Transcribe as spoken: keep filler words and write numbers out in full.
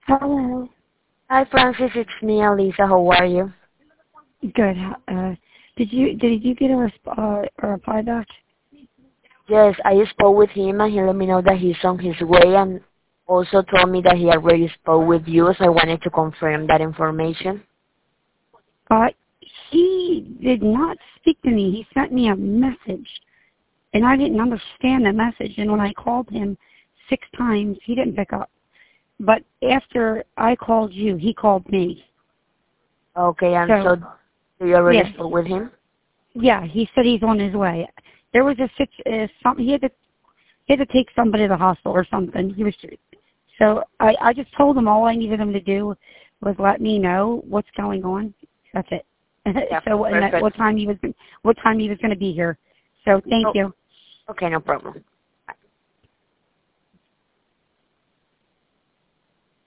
Hello. Hi, Francis. It's me, Alisa. How are you? Good. Uh, did you did you get a, resp- uh, a reply back? Yes, I spoke with him and he let me know that he's on his way and also told me that he already spoke with you, so I wanted to confirm that information. Uh, he did not speak to me. He sent me a message, and I didn't understand the message. And when I called him six times, he didn't pick up. But after I called you, he called me. Okay, and So, so you already yes. spoke with him? Yeah, he said he's on his way. There was a situ- uh, something he had to he had to take somebody to the hospital or something. He was so I I just told him all I needed him to do was let me know what's going on. That's it. Yeah, so and that, perfect. what time he was what time he was going to be here. So thank Oh, you. okay, no problem.